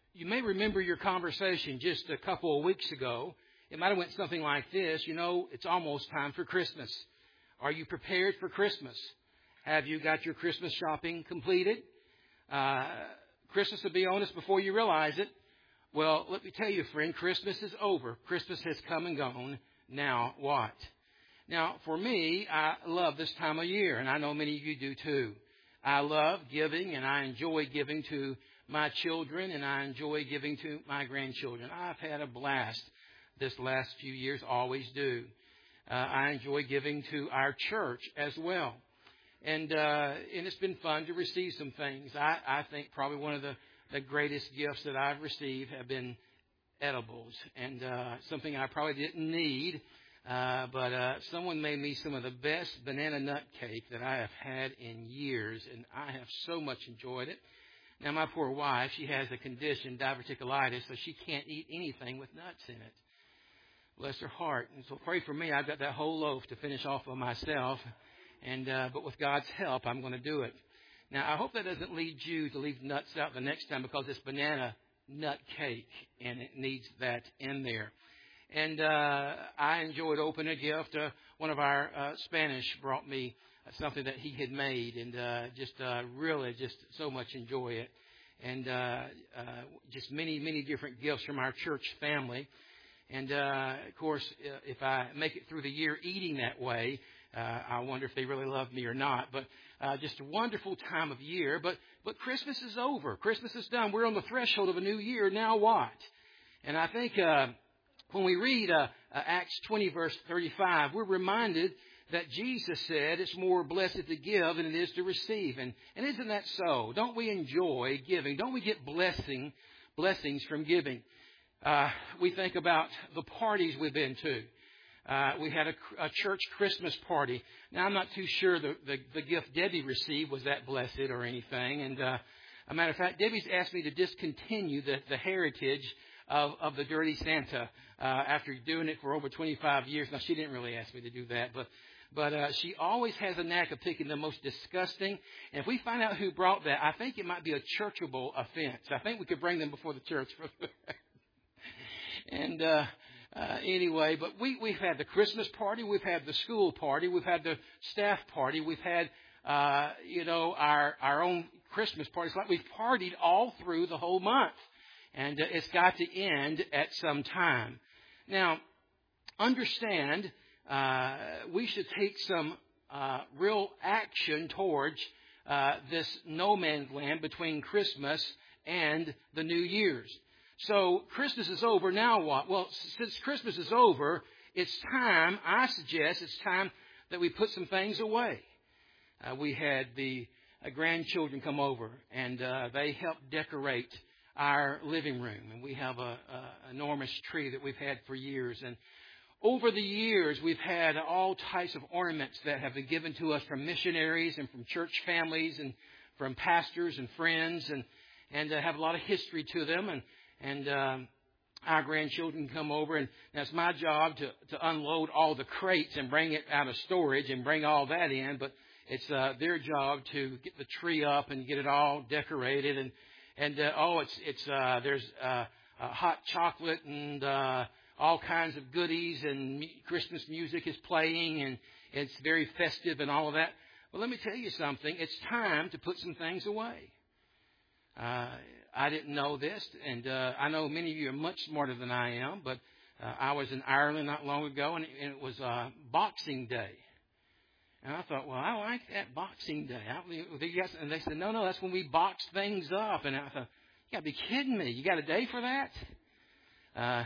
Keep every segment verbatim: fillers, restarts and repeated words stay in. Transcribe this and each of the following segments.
you may remember your conversation just a couple of weeks ago. It might have went something like this. You know, it's almost time for Christmas. Are you prepared for Christmas? Have you got your Christmas shopping completed? Uh, Christmas will be on us before you realize it. Well, let me tell you, friend, Christmas is over. Christmas has come and gone. Now what? Now, for me, I love this time of year, and I know many of you do too. I love giving, and I enjoy giving to my children, and I enjoy giving to my grandchildren. I've had a blast this last few years, always do. Uh, I enjoy giving to our church as well. And uh, and it's been fun to receive some things. I, I think probably one of the, the greatest gifts that I've received have been edibles, and uh, something I probably didn't need. Uh, but uh, someone made me some of the best banana nut cake that I have had in years, and I have so much enjoyed it. Now, my poor wife, she has a condition, diverticulitis, so she can't eat anything with nuts in it. Bless her heart. And so pray for me. I've got that whole loaf to finish off of myself. And uh, but with God's help, I'm going to do it. Now, I hope that doesn't lead you to leave nuts out the next time, because it's banana nut cake, and it needs that in there. And uh, I enjoyed opening a gift. Uh, one of our uh, Spanish brought me something that he had made, and uh, just uh, really just so much enjoy it. And uh, uh, just many, many different gifts from our church family. And, uh, of course, if I make it through the year eating that way, uh, I wonder if they really love me or not. But uh, just a wonderful time of year. But but Christmas is over. Christmas is done. We're on the threshold of a new year. Now what? And I think uh, when we read uh, uh, Acts twenty, verse thirty-five, we're reminded that Jesus said it's more blessed to give than it is to receive. And, and isn't that so? Don't we enjoy giving? Don't we get blessing blessings from giving? Uh, we think about the parties we've been to. Uh, we had a, a church Christmas party. Now, I'm not too sure the, the, the gift Debbie received was that blessed or anything. And uh, a matter of fact, Debbie's asked me to discontinue the, the heritage of, of the Dirty Santa uh, after doing it for over twenty-five years. Now, she didn't really ask me to do that, but but uh, she always has a knack of picking the most disgusting. And if we find out who brought that, I think it might be a churchable offense. I think we could bring them before the church. And uh, uh, anyway, but we, we've had the Christmas party, we've had the school party, we've had the staff party, we've had, uh, you know, our, our own Christmas parties. Like we've partied all through the whole month. And uh, it's got to end at some time. Now, understand, uh, we should take some uh, real action towards uh, this no man's land between Christmas and the New Year's. So Christmas is over. Now what? Well, since Christmas is over, it's time, I suggest, it's time that we put some things away. Uh, we had the uh, grandchildren come over, and uh, they helped decorate our living room. And we have a, a enormous tree that we've had for years. And over the years, we've had all types of ornaments that have been given to us from missionaries and from church families and from pastors and friends, and and uh, have a lot of history to them. And And um, our grandchildren come over, and that's my job to, to unload all the crates and bring it out of storage and bring all that in. But it's uh, their job to get the tree up and get it all decorated. And and uh, oh, it's it's uh, there's uh, uh, hot chocolate and uh, all kinds of goodies, and Christmas music is playing, and it's very festive and all of that. Well, let me tell you something. It's time to put some things away. Uh, I didn't know this, and uh, I know many of you are much smarter than I am, but uh, I was in Ireland not long ago, and it, and it was uh, Boxing Day. And I thought, well, I like that Boxing Day. I, and they said, no, no, that's when we box things up. And I thought, you got to be kidding me. You got a day for that? Uh,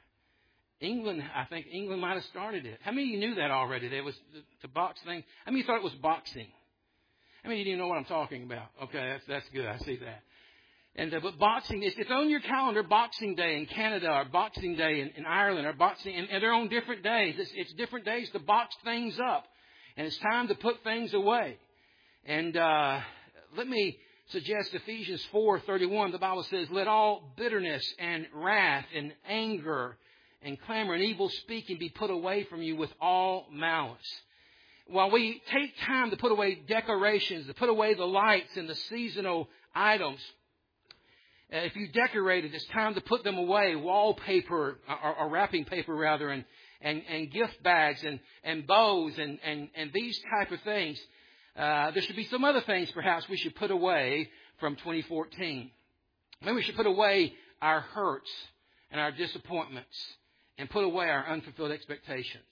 England, I think England might have started it. How many of you knew that already? There was to box things. How many of you thought it was boxing? How many of you know what I'm talking about? Okay, that's that's good. I see that. And uh, but boxing, it's, it's on your calendar, Boxing Day in Canada, or Boxing Day in, in Ireland, or Boxing, and, and they're on different days. It's, it's different days to box things up, and it's time to put things away. And uh, let me suggest Ephesians four thirty-one. The Bible says, "Let all bitterness and wrath and anger and clamor and evil speaking be put away from you with all malice." While we take time to put away decorations, to put away the lights and the seasonal items, Uh, if you decorated, it's time to put them away. Wallpaper, or, or wrapping paper rather, and, and, and gift bags and, and bows and, and, and these type of things. Uh, there should be some other things perhaps we should put away from twenty fourteen. Maybe we should put away our hurts and our disappointments and put away our unfulfilled expectations.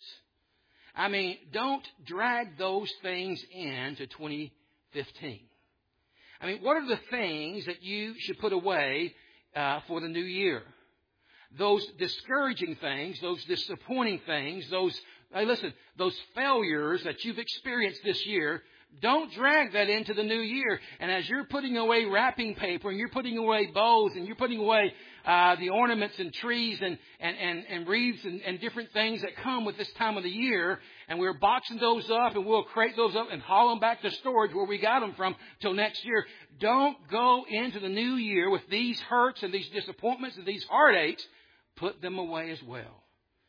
I mean, don't drag those things into twenty fifteen. I mean, what are the things that you should put away uh, for the new year? Those discouraging things, those disappointing things, those, hey, listen, those failures that you've experienced this year, don't drag that into the new year. And as you're putting away wrapping paper and you're putting away bows and you're putting away uh, the ornaments and trees and, and, and, and wreaths and, and different things that come with this time of the year, and we're boxing those up and we'll crate those up and haul them back to storage where we got them from till next year. Don't go into the new year with these hurts and these disappointments and these heartaches. Put them away as well.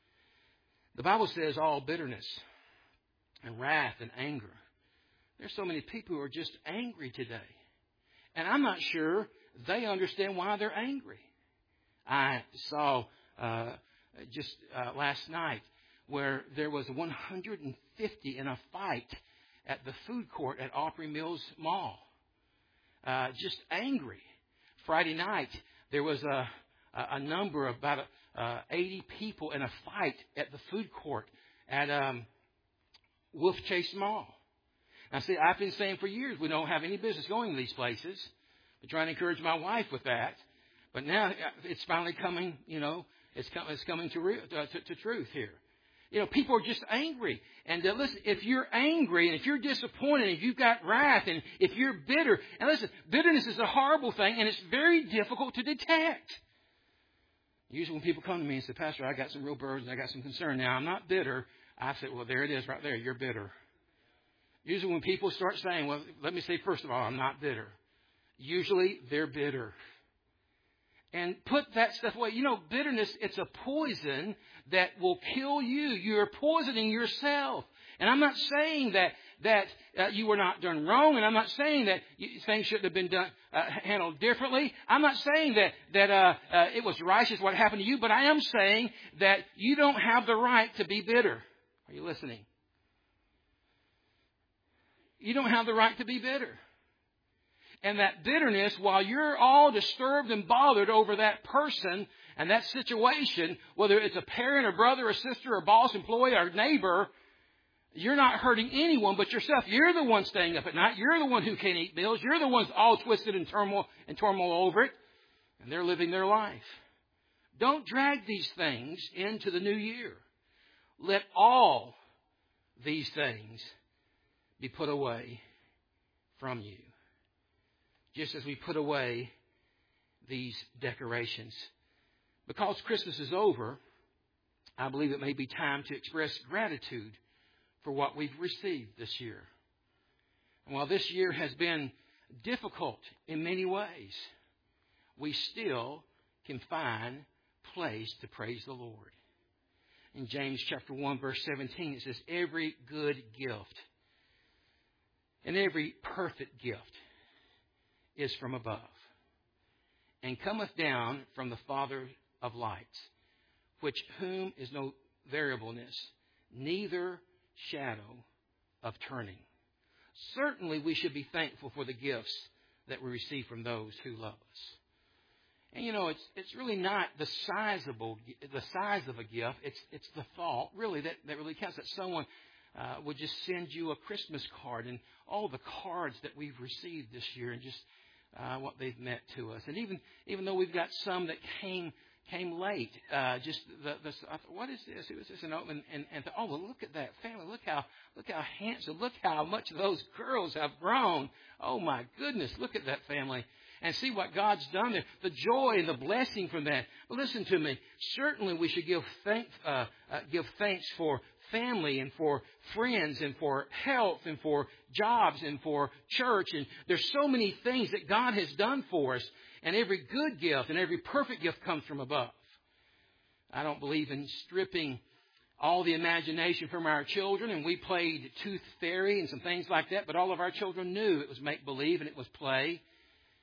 The Bible says all bitterness and wrath and anger. There's so many people who are just angry today. And I'm not sure they understand why they're angry. I saw uh, just uh, last night where there was one hundred fifty in a fight at the food court at Opry Mills Mall. Uh, just angry. Friday night, there was a, a number of about uh, eighty people in a fight at the food court at um, Wolf Chase Mall. Now, see, I've been saying for years we don't have any business going to these places. I'm trying to encourage my wife with that. But now it's finally coming, you know, it's, com- it's coming to, real, uh, to, to truth here. You know, people are just angry. And uh, listen, if you're angry and if you're disappointed and if you've got wrath and if you're bitter, and listen, bitterness is a horrible thing and it's very difficult to detect. Usually when people come to me and say, Pastor, I got some real burdens, I got some concern. Now, I'm not bitter. I say, well, there it is right there. You're bitter. Usually when people start saying, well, let me say, first of all, I'm not bitter. Usually they're bitter. And put that stuff away. You know, bitterness, it's a poison that will kill you. You're poisoning yourself. And I'm not saying that that uh, you were not done wrong, and I'm not saying that you, things shouldn't have been done uh, handled differently. I'm not saying that that uh, uh, it was righteous what happened to you, but I am saying that you don't have the right to be bitter. Are you listening? You don't have the right to be bitter. And that bitterness, while you're all disturbed and bothered over that person and that situation, whether it's a parent or brother or sister or boss, employee or neighbor, you're not hurting anyone but yourself. You're the one staying up at night. You're the one who can't eat bills. You're the ones all twisted in turmoil and turmoil over it. And they're living their life. Don't drag these things into the new year. Let all these things be put away from you. Just as we put away these decorations. Because Christmas is over, I believe it may be time to express gratitude for what we've received this year. And while this year has been difficult in many ways, we still can find place to praise the Lord. In James chapter one, verse seventeen, it says, every good gift and every perfect gift is from above, and cometh down from the Father of lights, which whom is no variableness, neither shadow of turning. Certainly we should be thankful for the gifts that we receive from those who love us. And you know, it's it's really not the sizable the size of a gift, it's it's the thought really that, that really counts, that someone uh, would just send you a Christmas card and all the cards that we've received this year and just uh, what they've meant to us. And even even though we've got some that came came late, uh, just the, the I thought, what is this? Who is this? And and, and, and thought, oh well, look at that family. Look how look how handsome. Look how much those girls have grown. Oh my goodness, look at that family. And see what God's done there. The joy and the blessing from that. But listen to me. Certainly we should give thank, uh, uh, give thanks for family and for friends and for health and for jobs and for church. And there's so many things that God has done for us. And every good gift and every perfect gift comes from above. I don't believe in stripping all the imagination from our children. And we played Tooth Fairy and some things like that. But all of our children knew it was make-believe and it was play.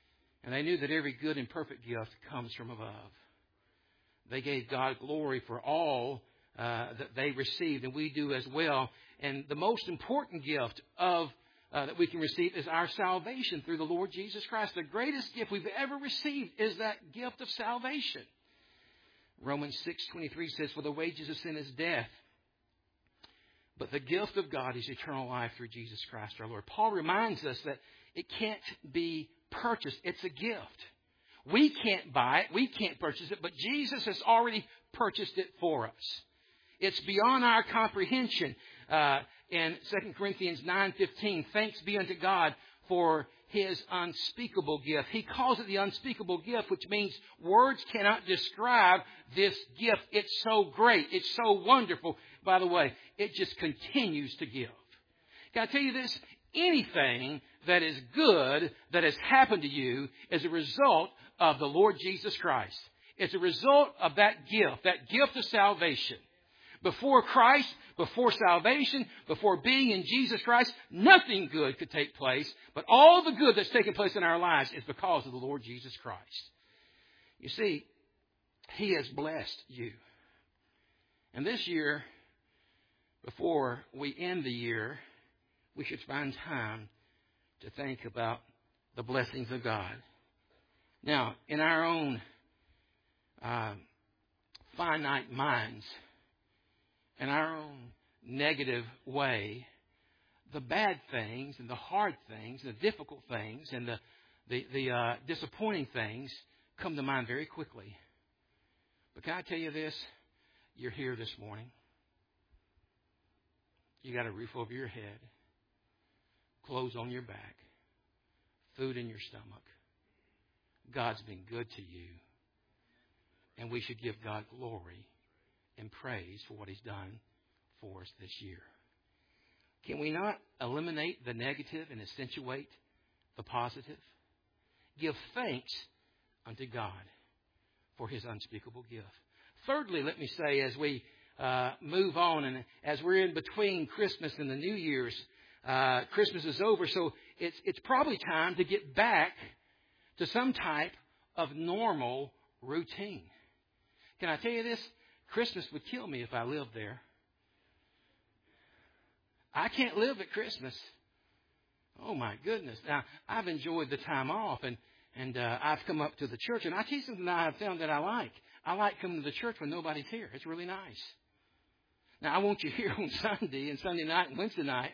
And they knew that every good and perfect gift comes from above. They gave God glory for all uh, that they received, and we do as well. And the most important gift of uh, that we can receive is our salvation through the Lord Jesus Christ. The greatest gift we've ever received is that gift of salvation. Romans six twenty-three says, "For the wages of sin is death, but the gift of God is eternal life through Jesus Christ our Lord." Paul reminds us that it can't be purchased. It's a gift. We can't buy it. We can't purchase it. But Jesus has already purchased it for us. It's beyond our comprehension. Uh, in Second Corinthians nine fifteen, "Thanks be unto God for His unspeakable gift." He calls it the unspeakable gift, which means words cannot describe this gift. It's so great. It's so wonderful. By the way, it just continues to give. Can I tell you this? Anything that is good that has happened to you is a result of the Lord Jesus Christ. It's a result of that gift, that gift of salvation. Before Christ, before salvation, before being in Jesus Christ, nothing good could take place. But all the good that's taken place in our lives is because of the Lord Jesus Christ. You see, He has blessed you. And this year, before we end the year, we should find time to think about the blessings of God. Now, in our own uh, finite minds, in our own negative way, the bad things and the hard things, the difficult things and the the, the uh, disappointing things come to mind very quickly. But can I tell you this? You're here this morning. You got a roof over your head, clothes on your back, food in your stomach. God's been good to you. And we should give God glory and praise for what He's done for us this year. Can we not eliminate the negative and accentuate the positive? Give thanks unto God for His unspeakable gift. Thirdly, let me say, as we uh, move on and as we're in between Christmas and the New Year's, uh, Christmas is over, so it's it's probably time to get back to some type of normal routine. Can I tell you this? Christmas would kill me if I lived there. I can't live at Christmas. Oh, my goodness. Now, I've enjoyed the time off, and, and uh, I've come up to the church. And I tell you something that I've found that I like. I like coming to the church when nobody's here. It's really nice. Now, I want you here on Sunday and Sunday night and Wednesday night.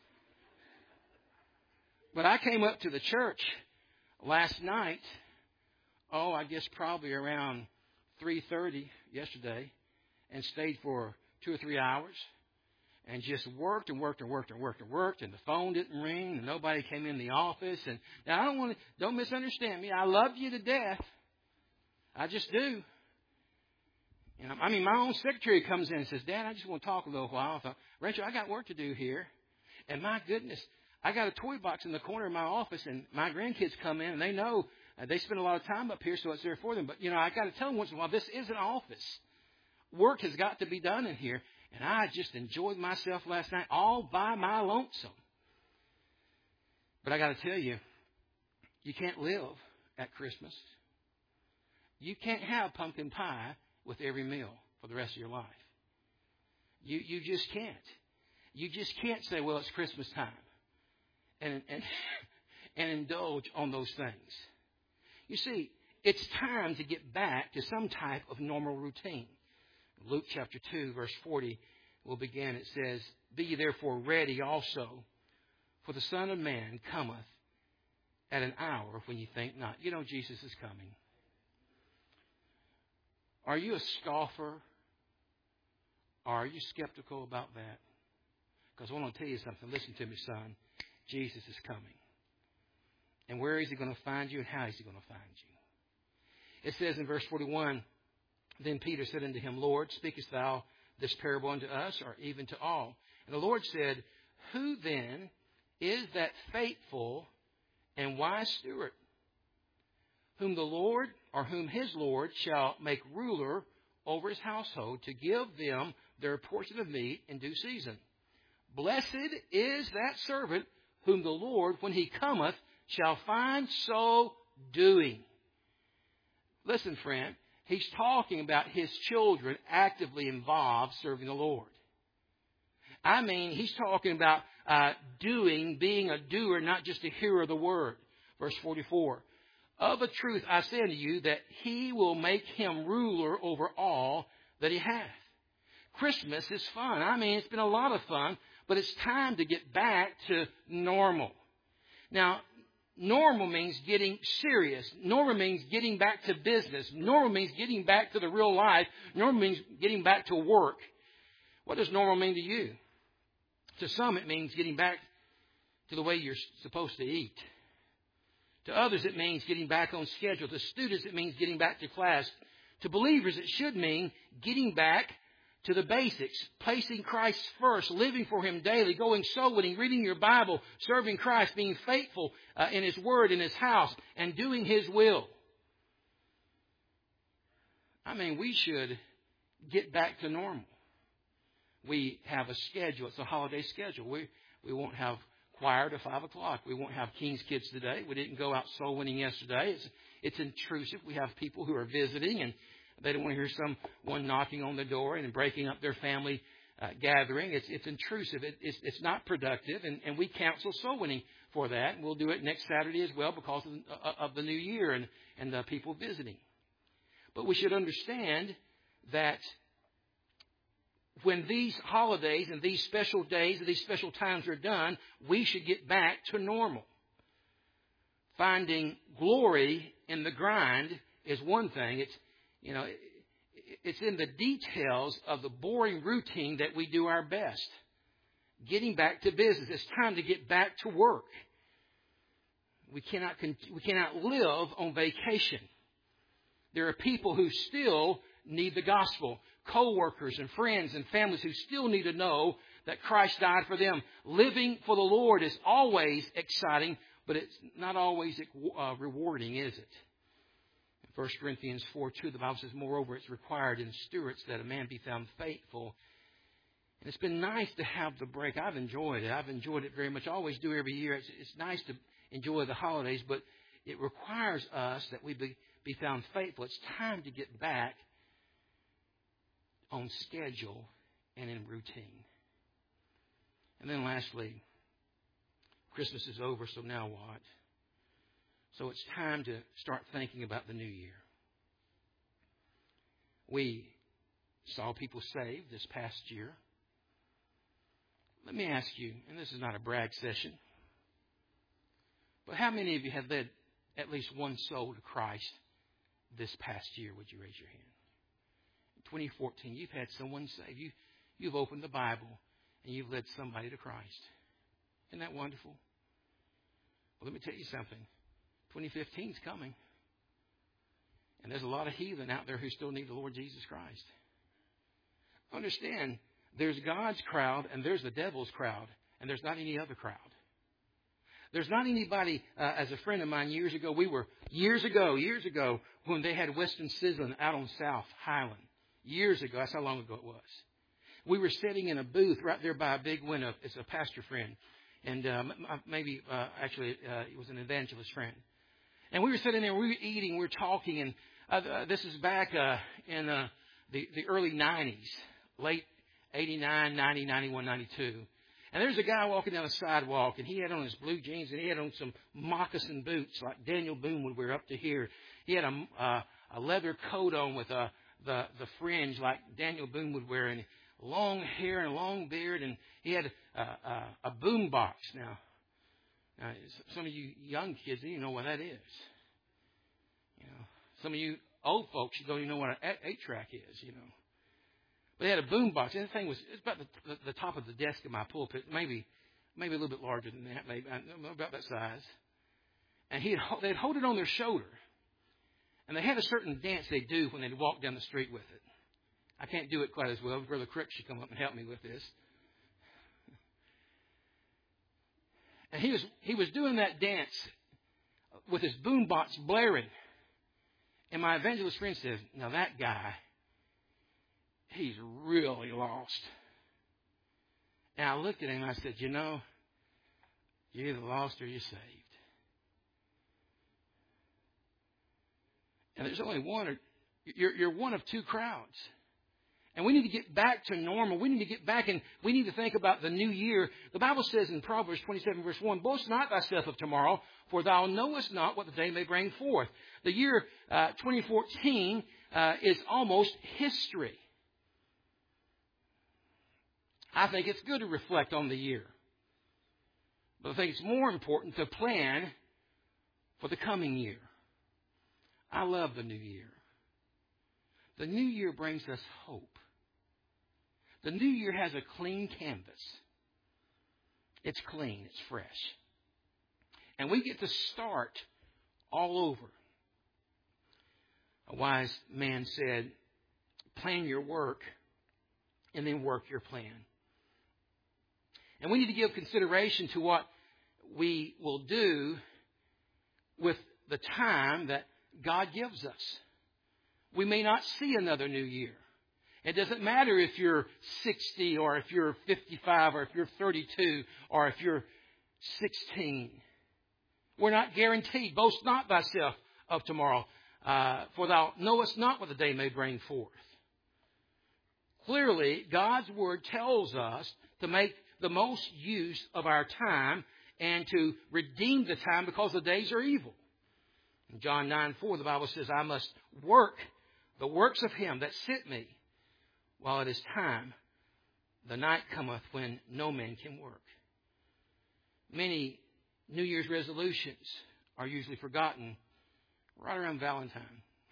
But I came up to the church last night, oh, I guess probably around three thirty yesterday, and stayed for two or three hours and just worked and worked and worked and worked and worked, and the phone didn't ring and nobody came in the office. And now I don't want to, don't misunderstand me. I love you to death. I just do. You know, I mean, my own secretary comes in and says, "Dad, I just want to talk a little while." I thought, "Rachel, I got work to do here." And my goodness, I got a toy box in the corner of my office, and my grandkids come in, and they know uh, they spend a lot of time up here, so it's there for them. But, you know, I got to tell them once in a while, this is an office. Work has got to be done in here. And I just enjoyed myself last night all by my lonesome. But I got to tell you, you can't live at Christmas. You can't have pumpkin pie with every meal for the rest of your life. You you just can't. You just can't say, well, it's Christmas time, and and and indulge on those things. You see, it's time to get back to some type of normal routine. Luke chapter two, verse forty will begin. It says, "Be ye therefore ready also, for the Son of Man cometh at an hour when you think not." You know Jesus is coming. Are you a scoffer? Or are you skeptical about that? Because I want to tell you something. Listen to me, son. Jesus is coming. And where is He going to find you, and how is He going to find you? It says in verse forty-one, "Then Peter said unto Him, Lord, speakest Thou this parable unto us, or even to all?" And the Lord said, "Who then is that faithful and wise steward, whom the Lord, or whom his Lord, shall make ruler over his household, to give them their portion of meat in due season? Blessed is that servant whom the Lord, when He cometh, shall find so doing. Listen, friend, he's talking about his children actively involved serving the Lord. I mean, he's talking about uh, doing, being a doer, not just a hearer of the word. Verse forty-four. Of a truth I say unto you that he will make him ruler over all that he hath. Christmas is fun. I mean, it's been a lot of fun, but it's time to get back to normal. Now, normal means getting serious. Normal means getting back to business. Normal means getting back to the real life. Normal means getting back to work. What does normal mean to you? To some, it means getting back to the way you're supposed to eat. To others, it means getting back on schedule. To students, it means getting back to class. To believers, it should mean getting back to the basics, placing Christ first, living for Him daily, going soul winning, reading your Bible, serving Christ, being faithful uh, in His Word, in His house, and doing His will. I mean, we should get back to normal. We have a schedule. It's a holiday schedule. We we won't have choir to five o'clock. We won't have King's Kids today. We didn't go out soul winning yesterday. It's it's intrusive. We have people who are visiting, and they don't want to hear someone knocking on the door and breaking up their family uh, gathering. It's it's intrusive. It, it's it's not productive, and, and we counsel soul winning for that. And we'll do it next Saturday as well because of, uh, of the new year and and uh, people visiting. But we should understand that when these holidays and these special days and these special times are done, we should get back to normal. Finding glory in the grind is one thing. It's, you know, it's in the details of the boring routine that we do our best. Getting back to business. It's time to get back to work. We cannot, we cannot live on vacation. There are people who still need the gospel. Co-workers and friends and families who still need to know that Christ died for them. Living for the Lord is always exciting, but it's not always uh, rewarding, is it? In First Corinthians four two, the Bible says, moreover, it's required in stewards that a man be found faithful. And it's been nice to have the break. I've enjoyed it. I've enjoyed it very much. I always do every year. It's, it's nice to enjoy the holidays, but it requires us that we be, be found faithful. It's time to get back on schedule and in routine. And then lastly, Christmas is over, so now what? So it's time to start thinking about the new year. We saw people saved this past year. Let me ask you, and this is not a brag session, but how many of you have led at least one soul to Christ this past year? Would you raise your hand? twenty fourteen, you've had someone saved. You, you've opened the Bible and you've led somebody to Christ. Isn't that wonderful? Well, let me tell you something. twenty fifteen is coming. And there's a lot of heathen out there who still need the Lord Jesus Christ. Understand, there's God's crowd and there's the devil's crowd. And there's not any other crowd. There's not anybody, uh, as a friend of mine years ago, we were, years ago, years ago, when they had Western Sizzling out on South Highland. Years ago, that's how long ago it was. We were sitting in a booth right there by a big window. It's a pastor friend. And um, maybe, uh, actually, uh, it was an evangelist friend. And we were sitting there, we were eating, we were talking. And uh, this is back uh, in uh, the, the early nineties, late eighty-nine, ninety, ninety-one, ninety-two. And there's a guy walking down the sidewalk, and he had on his blue jeans, and he had on some moccasin boots like Daniel Boone would wear up to here. He had a, uh, a leather coat on with a the the fringe like Daniel Boone would wear, and long hair and a long beard, and he had a, a, a boom box. Now, now, some of you young kids, you know what that is. You know, some of you old folks, you don't even know what an eight-track is, you know. But they had a boom box, and the thing was, it's about the, the, the top of the desk in my pulpit, maybe maybe a little bit larger than that, maybe about that size. And he'd, they'd hold it on their shoulder. And they had a certain dance they do when they walk down the street with it. I can't do it quite as well. Brother Crick should come up and help me with this. And he was he was doing that dance with his boombox blaring. And my evangelist friend says, now that guy, he's really lost. And I looked at him and I said, you know, you're either lost or you're saved. And there's only one, or you're, you're one of two crowds. And we need to get back to normal. We need to get back and we need to think about the new year. The Bible says in Proverbs twenty-seven, verse one, boast not thyself of tomorrow, for thou knowest not what the day may bring forth. The year uh, twenty fourteen uh, is almost history. I think it's good to reflect on the year. But I think it's more important to plan for the coming year. I love the new year. The new year brings us hope. The new year has a clean canvas. It's clean. It's fresh. And we get to start all over. A wise man said, plan your work and then work your plan. And we need to give consideration to what we will do with the time that God gives us. We may not see another new year. It doesn't matter if you're sixty or if you're fifty-five or if you're thirty-two or if you're sixteen. We're not guaranteed. Boast not thyself of tomorrow, uh, for thou knowest not what the day may bring forth. Clearly, God's Word tells us to make the most use of our time and to redeem the time because the days are evil. In John nine four, the Bible says, I must work the works of him that sent me while it is time. The night cometh when no man can work. Many New Year's resolutions are usually forgotten right around Valentine.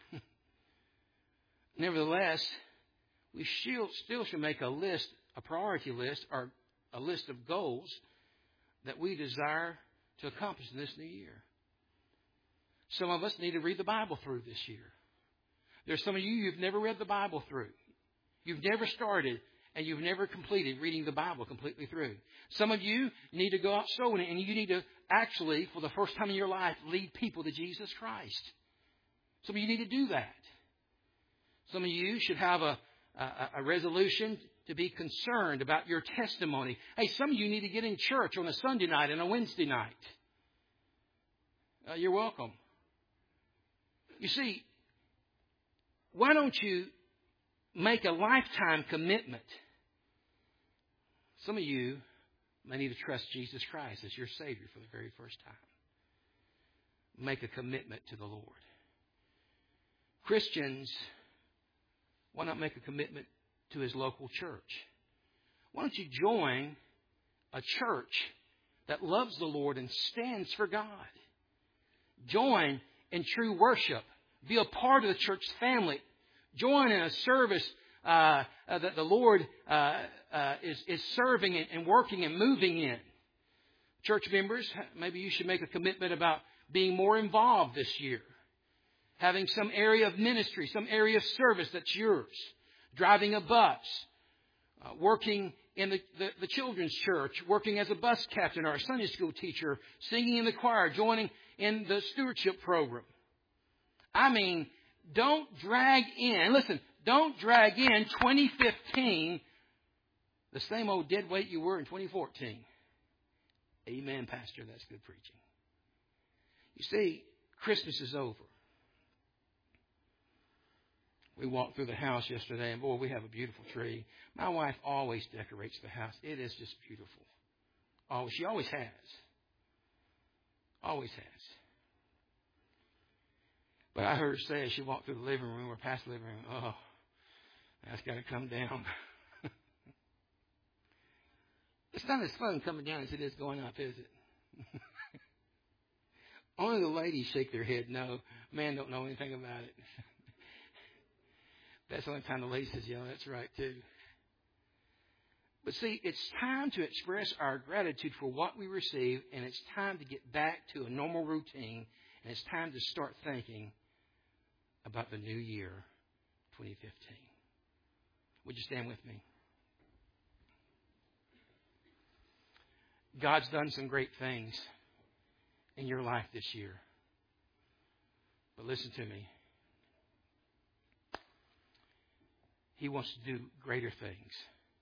Nevertheless, we still, still should make a list, a priority list, or a list of goals that we desire to accomplish in this new year. Some of us need to read the Bible through this year. There's some of you who've never read the Bible through. You've never started and you've never completed reading the Bible completely through. Some of you need to go out sowing and you need to actually, for the first time in your life, lead people to Jesus Christ. Some of you need to do that. Some of you should have a, a, a resolution to be concerned about your testimony. Hey, some of you need to get in church on a Sunday night and a Wednesday night. Uh, you're welcome. You see, why don't you make a lifetime commitment? Some of you may need to trust Jesus Christ as your Savior for the very first time. Make a commitment to the Lord. Christians, why not make a commitment to his local church? Why don't you join a church that loves the Lord and stands for God? Join in true worship. Be a part of the church family. Join in a service uh, uh, that the Lord uh, uh, is, is serving and, and working and moving in. Church members, maybe you should make a commitment about being more involved this year. Having some area of ministry, some area of service that's yours. Driving a bus. Uh, working in the, the, the children's church. Working as a bus captain or a Sunday school teacher. Singing in the choir. Joining in the stewardship program. I mean, don't drag in, listen, don't drag in twenty fifteen the same old dead weight you were in twenty fourteen. Amen, Pastor. That's good preaching. You see, Christmas is over. We walked through the house yesterday, and boy, we have a beautiful tree. My wife always decorates the house. It is just beautiful. Oh, she always has. Always has. But I heard her say as she walked through the living room or past the living room, oh, that's got to come down. It's not as fun coming down as it is going up, is it? Only the ladies shake their head no. Men don't know anything about it. That's the only time the lady says, yeah, that's right, too. But see, it's time to express our gratitude for what we receive, and it's time to get back to a normal routine, and it's time to start thinking about the new year, twenty fifteen. Would you stand with me? God's done some great things in your life this year. But listen to me. He wants to do greater things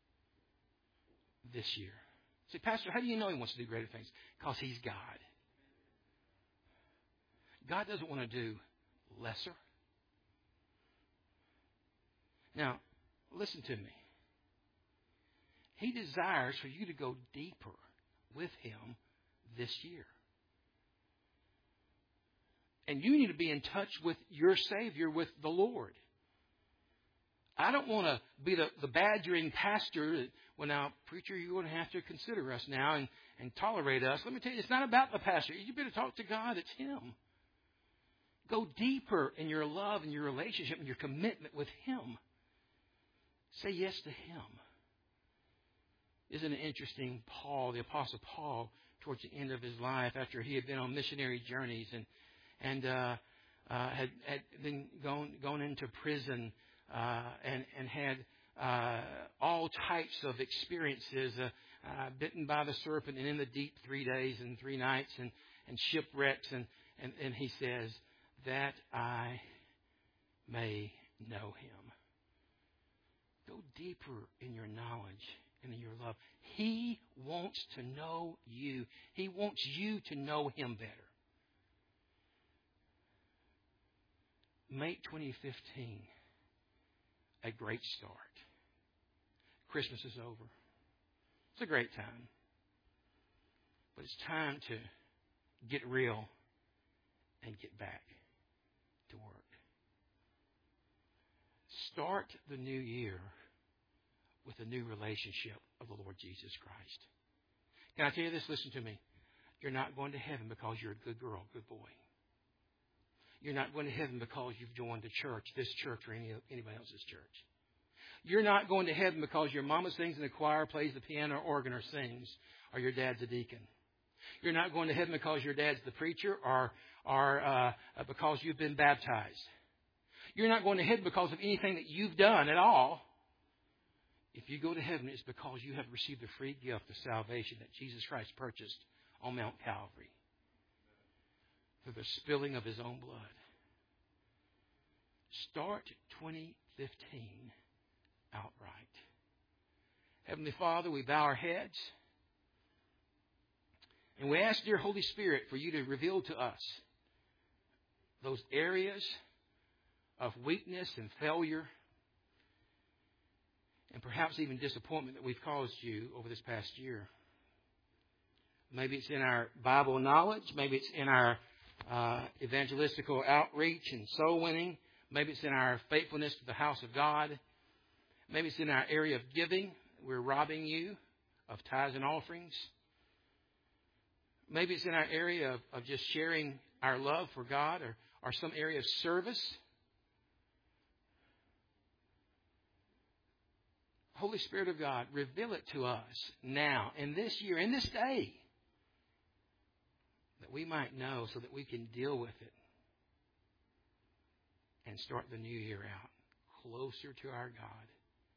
this year. Say, Pastor, how do you know he wants to do greater things? Because he's God. God doesn't want to do lesser. Now, listen to me. He desires for you to go deeper with Him this year. And you need to be in touch with your Savior, with the Lord. I don't want to be the, the badgering pastor that, well, now, preacher, you're going to have to consider us now and, and tolerate us. Let me tell you, it's not about the pastor. You better talk to God. It's Him. Go deeper in your love and your relationship and your commitment with Him. Say yes to Him. Isn't it interesting, Paul, the Apostle Paul, towards the end of his life, after he had been on missionary journeys and and uh, uh, had had been gone gone into prison uh, and and had uh, all types of experiences, uh, uh, bitten by the serpent and in the deep three days and three nights and and shipwrecks and and, and he says that I may know Him. Go deeper in your knowledge and in your love. He wants to know you. He wants you to know Him better. Make twenty fifteen a great start. Christmas is over. It's a great time. But it's time to get real and get back to work. Start the new year with a new relationship of the Lord Jesus Christ. Can I tell you this? Listen to me. You're not going to heaven because you're a good girl, good boy. You're not going to heaven because you've joined a church, this church or any anybody else's church. You're not going to heaven because your mama sings in the choir, plays the piano or organ or sings, or your dad's a deacon. You're not going to heaven because your dad's the preacher or, or uh, because you've been baptized. You're not going to heaven because of anything that you've done at all. If you go to heaven, it's because you have received the free gift of salvation that Jesus Christ purchased on Mount Calvary through the spilling of His own blood. Start twenty fifteen outright. Heavenly Father, we bow our heads and we ask, dear Holy Spirit, for you to reveal to us those areas of weakness and failure and perhaps even disappointment that we've caused you over this past year. Maybe it's in our Bible knowledge. Maybe it's in our uh, evangelistical outreach and soul winning. Maybe it's in our faithfulness to the house of God. Maybe it's in our area of giving. We're robbing you of tithes and offerings. Maybe it's in our area of, of just sharing our love for God or, or some area of service. Holy Spirit of God, reveal it to us now, in this year, in this day, that we might know so that we can deal with it and start the new year out closer to our God.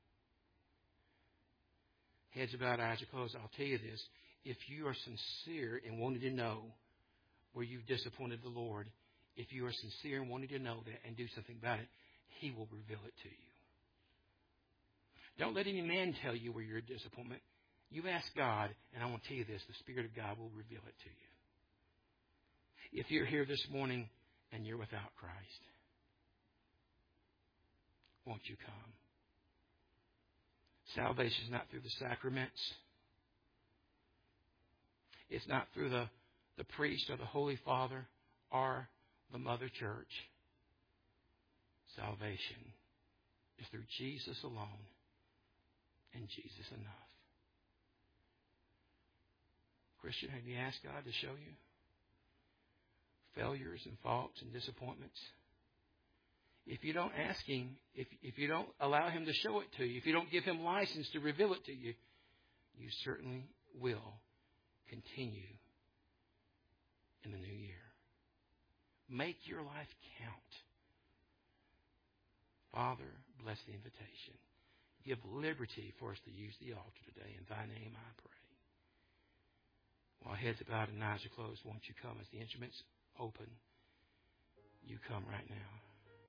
Heads bowed, eyes are closed. I'll tell you this. If you are sincere in wanting to know where you've disappointed the Lord, if you are sincere in wanting to know that and do something about it, He will reveal it to you. Don't let any man tell you where you're a disappointment. You ask God, and I want to tell you this, the Spirit of God will reveal it to you. If you're here this morning and you're without Christ, won't you come? Salvation is not through the sacraments. It's not through the, the priest or the Holy Father or the Mother Church. Salvation is through Jesus alone and Jesus enough. Christian, have you asked God to show you failures and faults and disappointments? If you don't ask Him, if, if you don't allow Him to show it to you, if you don't give Him license to reveal it to you, you certainly will continue in the new year. Make your life count. Father, bless the invitation. Give liberty for us to use the altar today. In Thy name I pray. While heads are bowed and eyes are closed, won't you come as the instruments open? You come right now.